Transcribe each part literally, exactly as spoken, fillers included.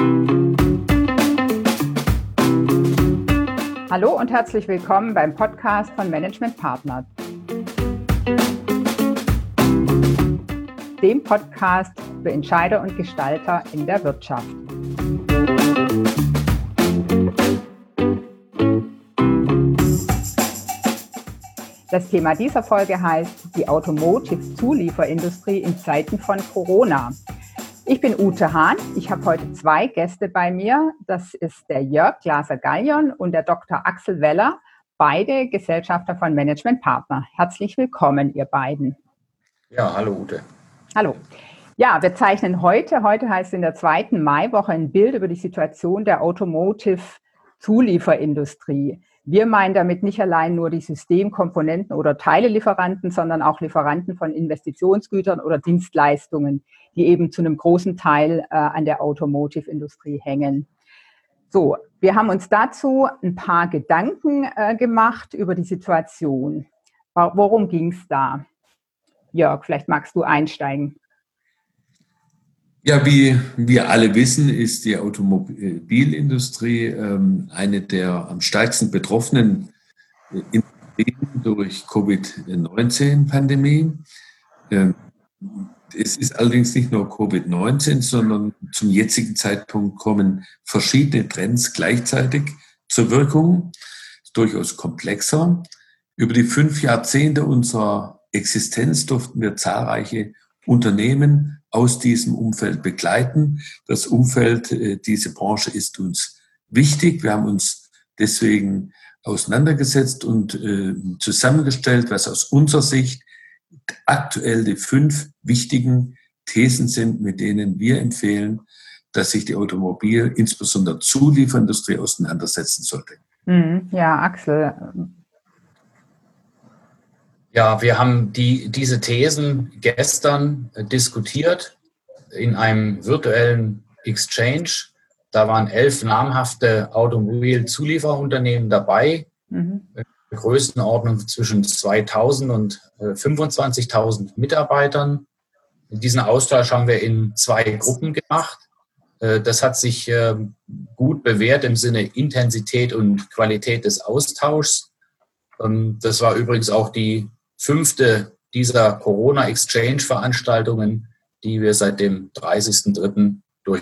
Hallo und herzlich willkommen beim Podcast von Management Partner, dem Podcast für Entscheider und Gestalter in der Wirtschaft. Das Thema dieser Folge heißt die Automotive-Zulieferindustrie in Zeiten von Corona. Ich bin Ute Hahn. Ich habe heute zwei Gäste bei mir. Das ist der Jörg Glaser-Gallion und der Doktor Axel Weller, beide Gesellschafter von Management Partner. Herzlich willkommen, ihr beiden. Ja, hallo Ute. Hallo. Ja, wir zeichnen heute, heute heißt in der zweiten Maiwoche, ein Bild über die Situation der Automotive-Zulieferindustrie. Wir meinen damit nicht allein nur die Systemkomponenten oder Teilelieferanten, sondern auch Lieferanten von Investitionsgütern oder Dienstleistungen, die eben zu einem großen Teil äh, an der Automotive-Industrie hängen. So, wir haben uns dazu ein paar Gedanken äh, gemacht über die Situation. Worum ging es da? Jörg, vielleicht magst du einsteigen. Ja, wie wir alle wissen, ist die Automobilindustrie ähm, eine der am stärksten betroffenen Industrien durch Covid neunzehn Pandemie. Ähm, es ist allerdings nicht nur Covid neunzehn, sondern zum jetzigen Zeitpunkt kommen verschiedene Trends gleichzeitig zur Wirkung. Das ist durchaus komplexer. Über die fünf Jahrzehnte unserer Existenz durften wir zahlreiche Unternehmen aus diesem Umfeld begleiten. Das Umfeld, diese Branche ist uns wichtig. Wir haben uns deswegen auseinandergesetzt und äh, zusammengestellt, was aus unserer Sicht aktuell die fünf wichtigen Thesen sind, mit denen wir empfehlen, dass sich die Automobil-, insbesondere Zulieferindustrie, auseinandersetzen sollte. Ja, Axel. Ja, wir haben die, diese Thesen gestern äh, diskutiert in einem virtuellen Exchange. Da waren elf namhafte Automobilzulieferunternehmen dabei, mhm. Größenordnung zwischen zweitausend und äh, fünfundzwanzigtausend Mitarbeitern. Diesen Austausch haben wir in zwei Gruppen gemacht. Äh, das hat sich äh, gut bewährt im Sinne Intensität und Qualität des Austauschs. Ähm, das war übrigens auch die fünfte dieser Corona-Exchange-Veranstaltungen, die wir seit dem dreißigsten dritten durch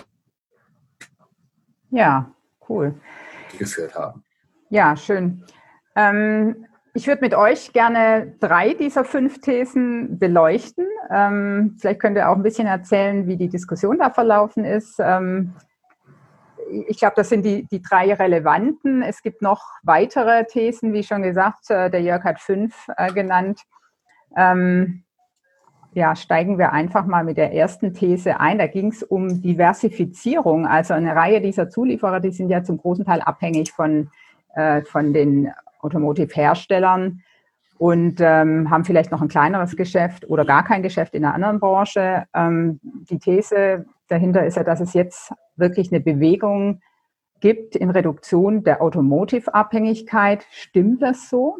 ja, cool. geführt haben. Ja, schön. Ähm, ich würde mit euch gerne drei dieser fünf Thesen beleuchten. Ähm, vielleicht könnt ihr auch ein bisschen erzählen, wie die Diskussion da verlaufen ist. Ähm, Ich glaube, das sind die, die drei relevanten. Es gibt noch weitere Thesen, wie schon gesagt, der Jörg hat fünf äh, genannt. Ähm, ja, steigen wir einfach mal mit der ersten These ein. Da ging es um Diversifizierung. Also eine Reihe dieser Zulieferer, die sind ja zum großen Teil abhängig von, äh, von den Automotive-Herstellern und ähm, haben vielleicht noch ein kleineres Geschäft oder gar kein Geschäft in einer anderen Branche. Ähm, die These dahinter ist ja, dass es jetzt wirklich eine Bewegung gibt in Reduktion der Automotive-Abhängigkeit. Stimmt das so?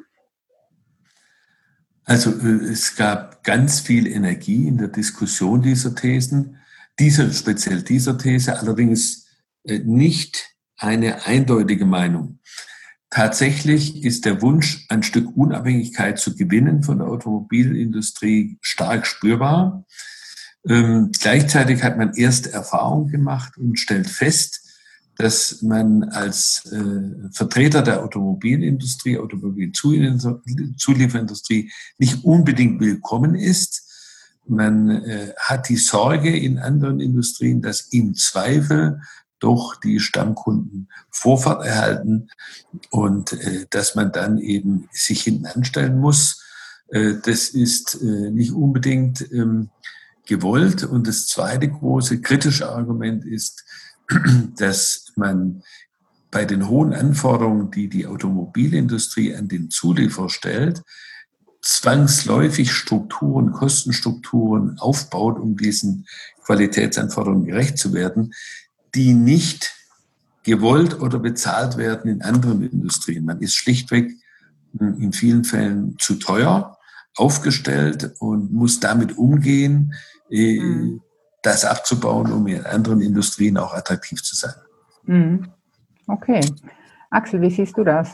Also es gab ganz viel Energie in der Diskussion dieser Thesen, dieser, speziell dieser These, allerdings nicht eine eindeutige Meinung. Tatsächlich ist der Wunsch, ein Stück Unabhängigkeit zu gewinnen von der Automobilindustrie stark spürbar. Ähm, gleichzeitig hat man erste Erfahrungen gemacht und stellt fest, dass man als äh, Vertreter der Automobilindustrie, Automobilzulieferindustrie nicht unbedingt willkommen ist. Man äh, hat die Sorge in anderen Industrien, dass im Zweifel doch die Stammkunden Vorfahrt erhalten und äh, dass man dann eben sich hinten anstellen muss. Äh, das ist äh, nicht unbedingt ähm, gewollt. Und das zweite große kritische Argument ist, dass man bei den hohen Anforderungen, die die Automobilindustrie an den Zulieferer stellt, zwangsläufig Strukturen, Kostenstrukturen aufbaut, um diesen Qualitätsanforderungen gerecht zu werden, die nicht gewollt oder bezahlt werden in anderen Industrien. Man ist schlichtweg in vielen Fällen zu teuer aufgestellt und muss damit umgehen, mhm. das abzubauen, um in anderen Industrien auch attraktiv zu sein. Mhm. Okay. Axel, wie siehst du das?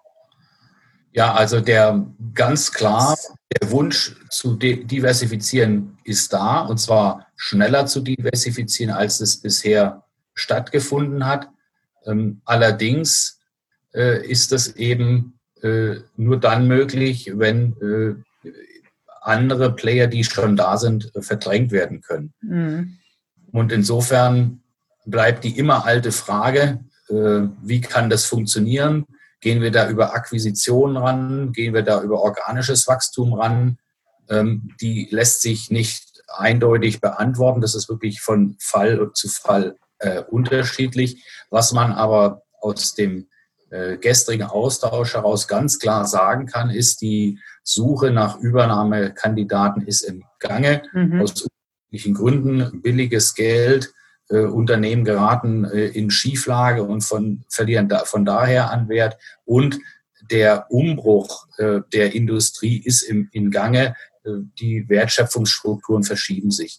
Ja, also der ganz klar, der Wunsch zu diversifizieren ist da, und zwar schneller zu diversifizieren, als es bisher stattgefunden hat. Ähm, allerdings äh, ist das eben äh, nur dann möglich, wenn äh, andere Player, die schon da sind, äh, verdrängt werden können. Mhm. Und insofern bleibt die immer alte Frage, äh, wie kann das funktionieren? Gehen wir da über Akquisitionen ran? Gehen wir da über organisches Wachstum ran? Ähm, die lässt sich nicht eindeutig beantworten. Das ist wirklich von Fall zu Fall äh, unterschiedlich. Was man aber aus dem äh, gestrigen Austausch heraus ganz klar sagen kann, ist, die Suche nach Übernahmekandidaten ist im Gange. Mhm. Aus unterschiedlichen Gründen, billiges Geld, Äh, Unternehmen geraten äh, in Schieflage und von, verlieren da, von daher an Wert. Und der Umbruch äh, der Industrie ist im, in Gange. Äh, die Wertschöpfungsstrukturen verschieben sich.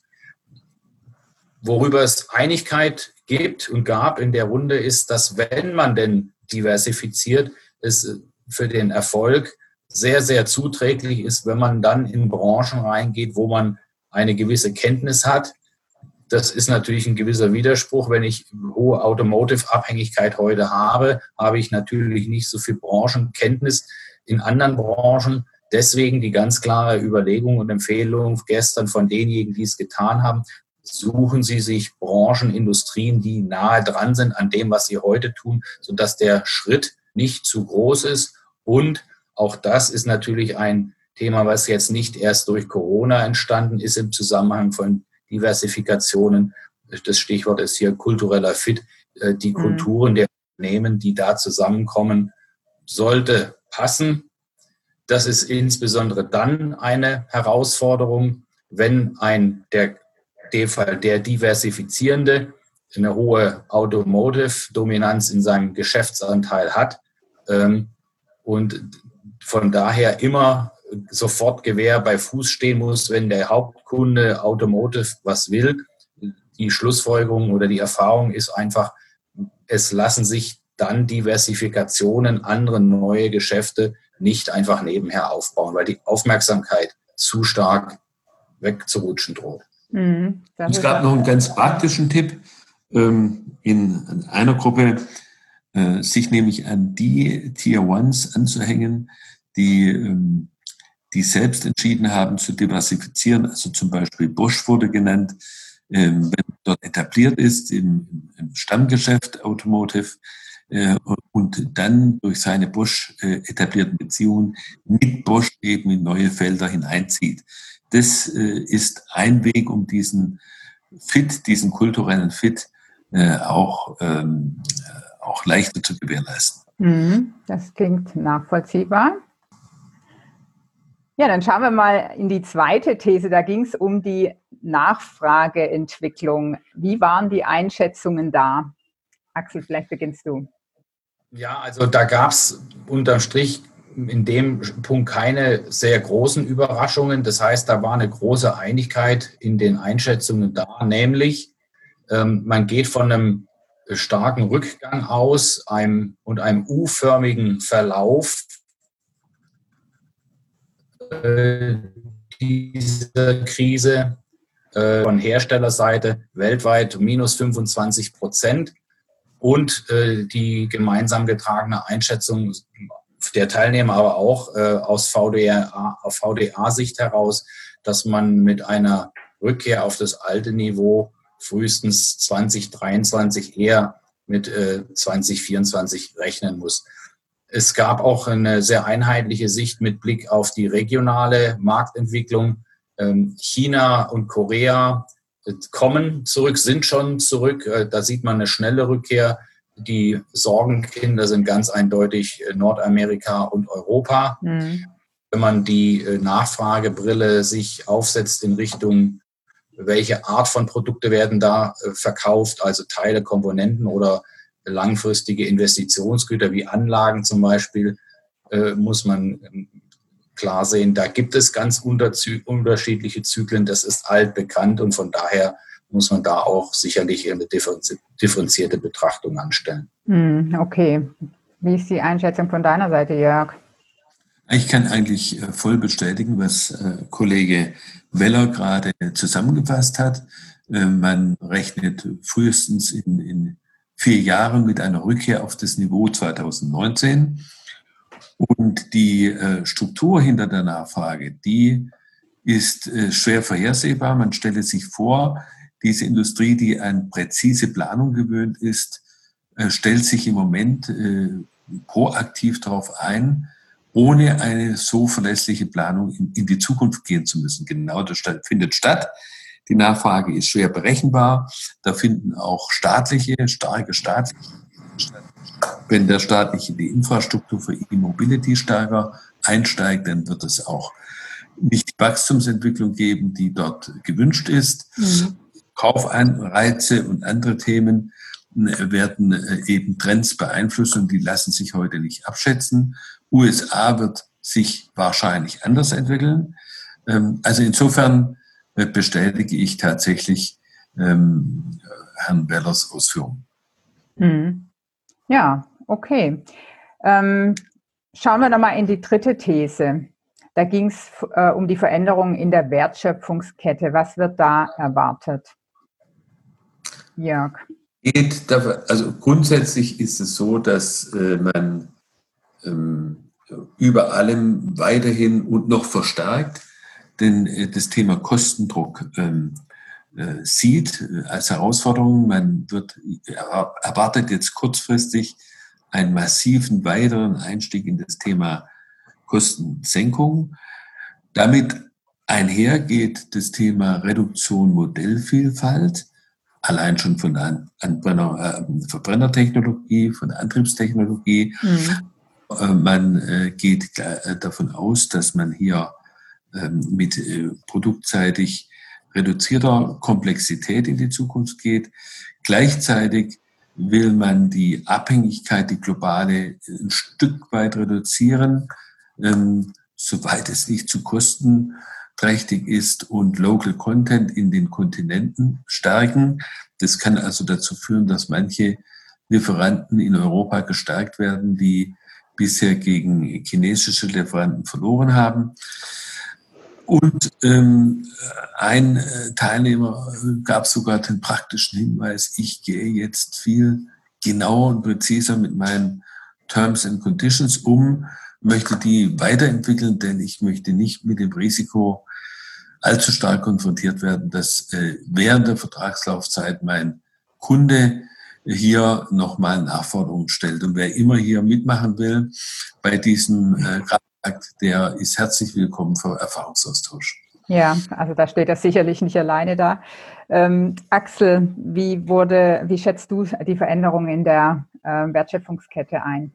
Worüber es Einigkeit gibt und gab in der Runde ist, dass wenn man denn diversifiziert, es für den Erfolg sehr, sehr zuträglich ist, wenn man dann in Branchen reingeht, wo man eine gewisse Kenntnis hat. Das ist natürlich ein gewisser Widerspruch. Wenn ich hohe Automotive-Abhängigkeit heute habe, habe ich natürlich nicht so viel Branchenkenntnis in anderen Branchen. Deswegen die ganz klare Überlegung und Empfehlung gestern von denjenigen, die es getan haben: Suchen Sie sich Branchen, Industrien, die nahe dran sind an dem, was Sie heute tun, sodass der Schritt nicht zu groß ist. Und auch das ist natürlich ein Thema, was jetzt nicht erst durch Corona entstanden ist im Zusammenhang von Diversifikationen. Das Stichwort ist hier kultureller Fit. Die Kulturen der Unternehmen, die da zusammenkommen, sollte passen. Das ist insbesondere dann eine Herausforderung, wenn ein, der, der Fall der Diversifizierende eine hohe Automotive-Dominanz in seinem Geschäftsanteil hat ähm, und von daher immer sofort Gewehr bei Fuß stehen muss, wenn der Hauptkunde Automotive was will. Die Schlussfolgerung oder die Erfahrung ist einfach, es lassen sich dann Diversifikationen, andere neue Geschäfte nicht einfach nebenher aufbauen, weil die Aufmerksamkeit zu stark wegzurutschen droht. Mhm, es gab noch einen ganz praktischen Tipp ähm, in einer Gruppe, äh, sich nämlich an die Tier Ones anzuhängen, die ähm, die selbst entschieden haben zu diversifizieren. Also zum Beispiel Bosch wurde genannt, ähm, wenn dort etabliert ist im, im Stammgeschäft Automotive äh, und dann durch seine Bosch äh, etablierten Beziehungen mit Bosch eben in neue Felder hineinzieht. Das äh, ist ein Weg, um diesen Fit, diesen kulturellen Fit äh, auch, ähm, auch leichter zu gewährleisten. Mhm, das klingt nachvollziehbar. Ja, dann schauen wir mal in die zweite These. Da ging es um die Nachfrageentwicklung. Wie waren die Einschätzungen da? Axel, vielleicht beginnst du. Ja, also da gab es unterm Strich in dem Punkt keine sehr großen Überraschungen. Das heißt, da war eine große Einigkeit in den Einschätzungen da, nämlich ähm, man geht von einem starken Rückgang aus einem, und einem U-förmigen Verlauf äh, dieser Krise äh, von Herstellerseite weltweit minus fünfundzwanzig Prozent. Und äh, die gemeinsam getragene Einschätzung der Teilnehmer, aber auch äh, aus V D A, auf V D A-Sicht heraus, dass man mit einer Rückkehr auf das alte Niveau frühestens zwanzig dreiundzwanzig, eher mit äh, zwanzig vierundzwanzig rechnen muss. Es gab auch eine sehr einheitliche Sicht mit Blick auf die regionale Marktentwicklung. Ähm, China und Korea kommen zurück, sind schon zurück. Da sieht man eine schnelle Rückkehr. Die Sorgenkinder sind ganz eindeutig Nordamerika und Europa. Mhm. Wenn man die Nachfragebrille sich aufsetzt in Richtung, welche Art von Produkte werden da verkauft, also Teile, Komponenten oder langfristige Investitionsgüter wie Anlagen zum Beispiel, muss man klar sehen, da gibt es ganz unterschiedliche Zyklen, das ist altbekannt und von daher muss man da auch sicherlich eine differenzierte Betrachtung anstellen. Okay. Wie ist die Einschätzung von deiner Seite, Jörg? Ich kann eigentlich voll bestätigen, was Kollege Weller gerade zusammengefasst hat. Man rechnet frühestens in, in vier Jahren mit einer Rückkehr auf das Niveau zweitausendneunzehn. Und die Struktur hinter der Nachfrage, die ist schwer vorhersehbar. Man stelle sich vor, diese Industrie, die an präzise Planung gewöhnt ist, stellt sich im Moment proaktiv darauf ein, ohne eine so verlässliche Planung in, in die Zukunft gehen zu müssen. Genau das findet statt. Die Nachfrage ist schwer berechenbar. Da finden auch staatliche, starke staatliche statt. Wenn der Staat nicht in die Infrastruktur für E-Mobility stärker einsteigt, dann wird es auch nicht die Wachstumsentwicklung geben, die dort gewünscht ist. Mhm. Kaufanreize und andere Themen werden eben Trends beeinflussen und die lassen sich heute nicht abschätzen. U S A wird sich wahrscheinlich anders entwickeln. Also insofern bestätige ich tatsächlich ähm, Herrn Wellers Ausführungen. Hm. Ja, okay. Ähm, schauen wir nochmal in die dritte These. Da ging es äh, um die Veränderung in der Wertschöpfungskette. Was wird da erwartet? Jörg. Geht, also grundsätzlich ist es so, dass äh, man ähm, über allem weiterhin und noch verstärkt denn äh, das Thema Kostendruck ähm, äh, sieht äh, als Herausforderung. Man wird er, erwartet jetzt kurzfristig einen massiven weiteren Einstieg in das Thema Kostensenkung. Damit einher geht das Thema Reduktion Modellvielfalt, allein schon von der Anbrenner, äh, Verbrennertechnologie, von der Antriebstechnologie. Mhm. Äh, man äh, geht äh, davon aus, dass man hier äh, mit äh, produktseitig reduzierter Komplexität in die Zukunft geht. Gleichzeitig will man die Abhängigkeit, die globale, ein Stück weit reduzieren, ähm, soweit es nicht zu kostenträchtig ist, und Local Content in den Kontinenten stärken. Das kann also dazu führen, dass manche Lieferanten in Europa gestärkt werden, die bisher gegen chinesische Lieferanten verloren haben. Und ähm, ein Teilnehmer gab sogar den praktischen Hinweis, ich gehe jetzt viel genauer und präziser mit meinen Terms and Conditions um, möchte die weiterentwickeln, denn ich möchte nicht mit dem Risiko allzu stark konfrontiert werden, dass äh, während der Vertragslaufzeit mein Kunde hier nochmal Nachforderungen stellt. Und wer immer hier mitmachen will bei diesem äh, Kraftakt, der ist herzlich willkommen für Erfahrungsaustausch. Ja, also da steht er sicherlich nicht alleine da. Ähm, Axel, wie wurde, wie schätzt du die Veränderung in der äh, Wertschöpfungskette ein?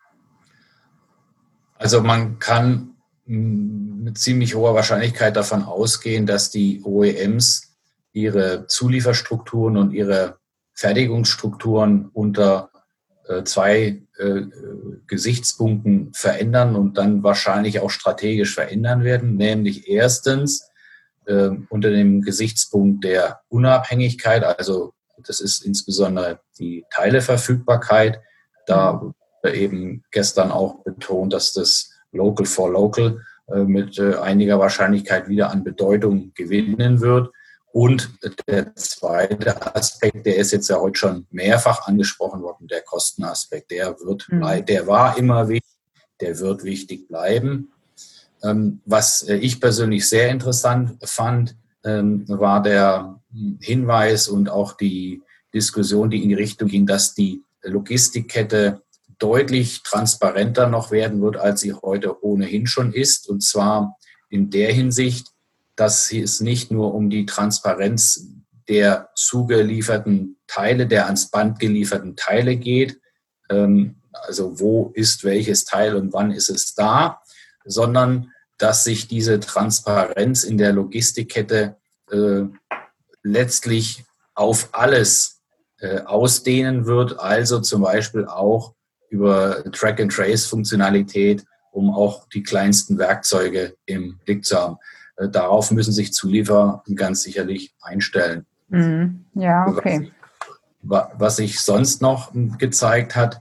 Also man kann mit ziemlich hoher Wahrscheinlichkeit davon ausgehen, dass die O E Ms ihre Zulieferstrukturen und ihre Fertigungsstrukturen unter äh, zwei äh, Gesichtspunkten verändern und dann wahrscheinlich auch strategisch verändern werden. Nämlich erstens äh, unter dem Gesichtspunkt der Unabhängigkeit, also das ist insbesondere die Teileverfügbarkeit. Da wurde eben gestern auch betont, dass das Local for Local äh, mit äh, einiger Wahrscheinlichkeit wieder an Bedeutung gewinnen wird. Und der zweite Aspekt, der ist jetzt ja heute schon mehrfach angesprochen worden, der Kostenaspekt, der wird, mhm. der war immer wichtig, der wird wichtig bleiben. Ähm, was ich persönlich sehr interessant fand, ähm, war der Hinweis und auch die Diskussion, die in die Richtung ging, dass die Logistikkette deutlich transparenter noch werden wird, als sie heute ohnehin schon ist. Und zwar in der Hinsicht, dass es nicht nur um die Transparenz der zugelieferten Teile, der ans Band gelieferten Teile geht, ähm, also wo ist welches Teil und wann ist es da, sondern dass sich diese Transparenz in der Logistikkette äh, letztlich auf alles äh, ausdehnen wird, also zum Beispiel auch über Track-and-Trace-Funktionalität, um auch die kleinsten Werkzeuge im Blick zu haben. Darauf müssen sich Zulieferer ganz sicherlich einstellen. Mhm. Ja, okay. Was, was sich sonst noch gezeigt hat,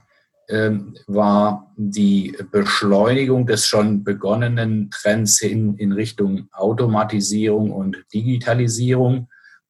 war die Beschleunigung des schon begonnenen Trends hin in Richtung Automatisierung und Digitalisierung.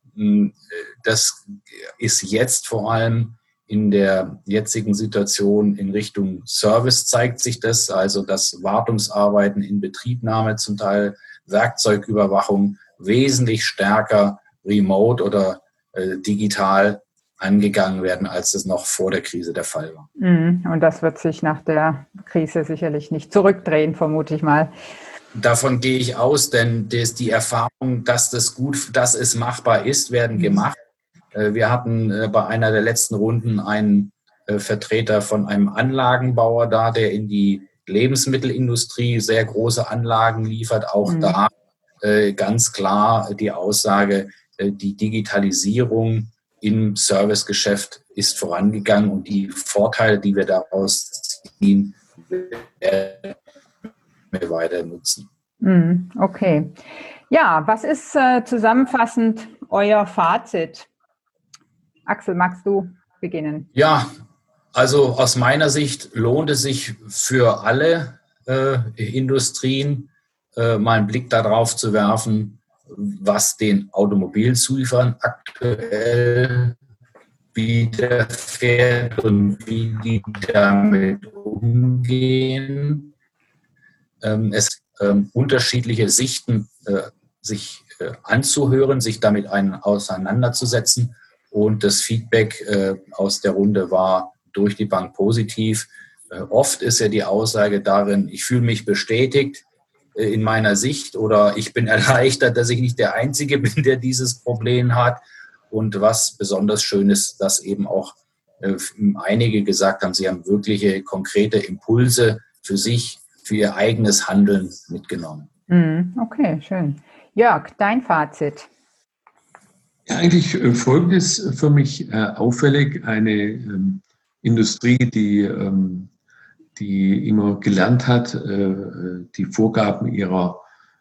Das ist jetzt vor allem in der jetzigen Situation in Richtung Service zeigt sich das, also dass Wartungsarbeiten in Betriebnahme, zum Teil Werkzeugüberwachung wesentlich stärker remote oder äh, digital angegangen werden, als es noch vor der Krise der Fall war. Und das wird sich nach der Krise sicherlich nicht zurückdrehen, vermute ich mal. Davon gehe ich aus, denn das, die Erfahrung, dass das gut, dass es machbar ist, werden gemacht. Wir hatten bei einer der letzten Runden einen Vertreter von einem Anlagenbauer da, der in die Lebensmittelindustrie sehr große Anlagen liefert. Auch mhm. da ganz klar die Aussage, die Digitalisierung im Servicegeschäft ist vorangegangen und die Vorteile, die wir daraus ziehen, werden wir weiter nutzen. Okay. Ja, was ist äh, zusammenfassend euer Fazit? Axel, magst du beginnen? Ja, also aus meiner Sicht lohnt es sich für alle äh, Industrien, äh, mal einen Blick darauf zu werfen, was den Automobilzulieferern aktuell widerfährt und wie die damit umgehen. Ähm, es ähm, unterschiedliche Sichten äh, sich äh, anzuhören, sich damit ein, auseinanderzusetzen. Und das Feedback äh, aus der Runde war durch die Bank positiv. Äh, oft ist ja die Aussage darin, ich fühle mich bestätigt in meiner Sicht oder ich bin erleichtert, dass ich nicht der Einzige bin, der dieses Problem hat. Und was besonders schön ist, dass eben auch äh, einige gesagt haben, sie haben wirkliche konkrete Impulse für sich, für ihr eigenes Handeln mitgenommen. Okay, schön. Jörg, dein Fazit? Ja, eigentlich äh, Folgendes für mich äh, auffällig. Eine ähm, Industrie, die ähm, die immer gelernt hat, die Vorgaben ihrer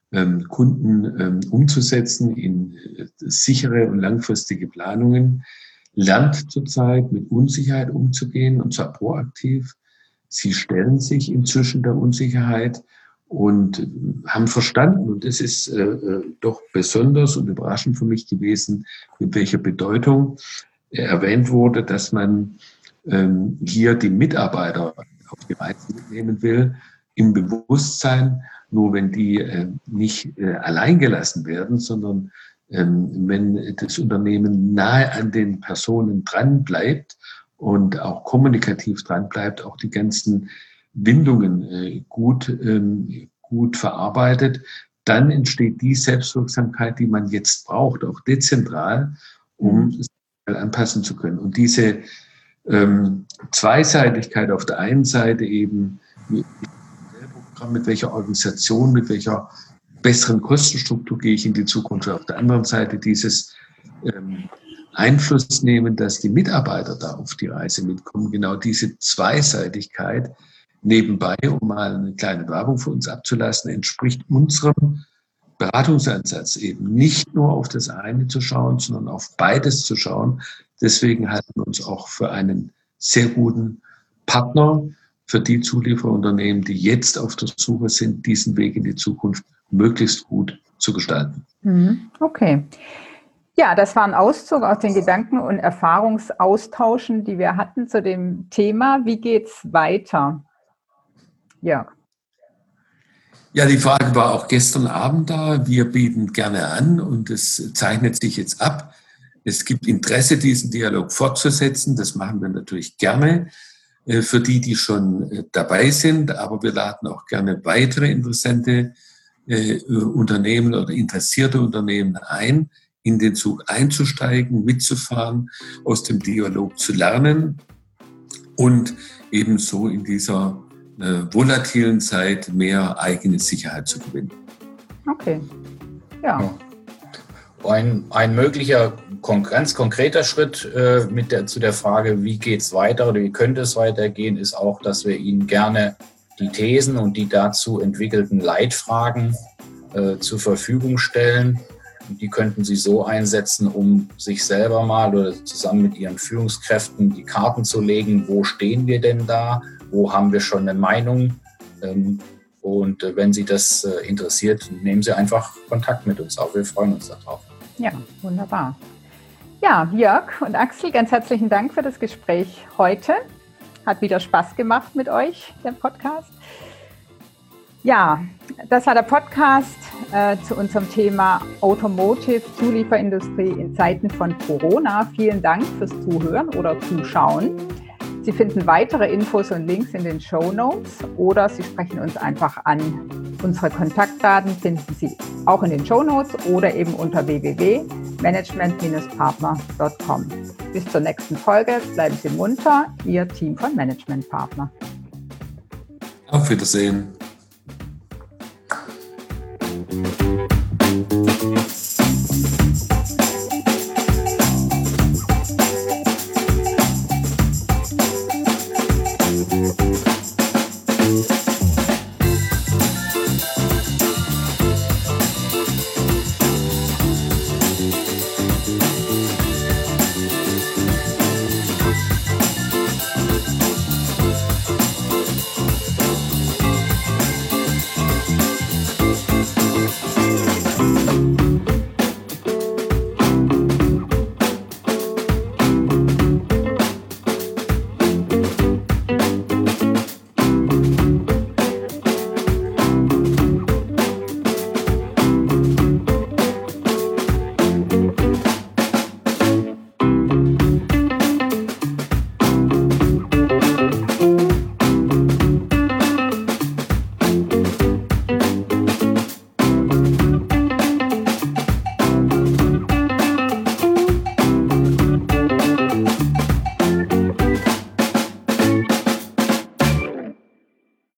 Kunden umzusetzen in sichere und langfristige Planungen, lernt zurzeit mit Unsicherheit umzugehen und zwar proaktiv. Sie stellen sich inzwischen der Unsicherheit und haben verstanden, und das ist doch besonders und überraschend für mich gewesen, mit welcher Bedeutung erwähnt wurde, dass man hier die Mitarbeiter auf die Reise mitnehmen will, im Bewusstsein, nur wenn die äh, nicht äh, allein gelassen werden, sondern ähm, wenn das Unternehmen nahe an den Personen dran bleibt und auch kommunikativ dran bleibt, auch die ganzen Windungen äh, gut, ähm, gut verarbeitet, dann entsteht die Selbstwirksamkeit, die man jetzt braucht, auch dezentral, um mhm. es anpassen zu können. Und diese Ähm, Zweiseitigkeit auf der einen Seite eben mit, mit welcher Organisation, mit welcher besseren Kostenstruktur gehe ich in die Zukunft. Auf der anderen Seite dieses ähm, Einfluss nehmen, dass die Mitarbeiter da auf die Reise mitkommen. Genau diese Zweiseitigkeit nebenbei, um mal eine kleine Werbung für uns abzulassen, entspricht unserem Beratungsansatz, eben nicht nur auf das eine zu schauen, sondern auf beides zu schauen. Deswegen halten wir uns auch für einen sehr guten Partner für die Zulieferunternehmen, die jetzt auf der Suche sind, diesen Weg in die Zukunft möglichst gut zu gestalten. Okay. Ja, das war ein Auszug aus den Gedanken- und Erfahrungsaustauschen, die wir hatten zu dem Thema. Wie geht's weiter? Jörg. Ja, die Frage war auch gestern Abend da. Wir bieten gerne an und es zeichnet sich jetzt ab. Es gibt Interesse, diesen Dialog fortzusetzen. Das machen wir natürlich gerne für die, die schon dabei sind. Aber wir laden auch gerne weitere interessante Unternehmen oder interessierte Unternehmen ein, in den Zug einzusteigen, mitzufahren, aus dem Dialog zu lernen und ebenso in dieser volatilen Zeit mehr eigene Sicherheit zu gewinnen. Okay, ja. ja. Ein, ein möglicher ganz konkreter Schritt äh, mit der, zu der Frage, wie geht es weiter oder wie könnte es weitergehen, ist auch, dass wir Ihnen gerne die Thesen und die dazu entwickelten Leitfragen äh, zur Verfügung stellen. die könnten Sie so einsetzen, um sich selber mal oder zusammen mit Ihren Führungskräften die Karten zu legen, wo stehen wir denn da, wo haben wir schon eine Meinung. Und wenn Sie das interessiert, nehmen Sie einfach Kontakt mit uns auf. Wir freuen uns darauf. Ja, wunderbar. Ja, Jörg und Axel, ganz herzlichen Dank für das Gespräch heute. Hat wieder Spaß gemacht mit euch, der Podcast. Ja, das war der Podcast äh, zu unserem Thema Automotive Zulieferindustrie in Zeiten von Corona. Vielen Dank fürs Zuhören oder Zuschauen. Sie finden weitere Infos und Links in den Shownotes oder Sie sprechen uns einfach an. Unsere Kontaktdaten finden Sie auch in den Shownotes oder eben unter w w w punkt management Bindestrich partner punkt com. Bis zur nächsten Folge. Bleiben Sie munter. Ihr Team von Management Partner. Auf Wiedersehen. Thank you.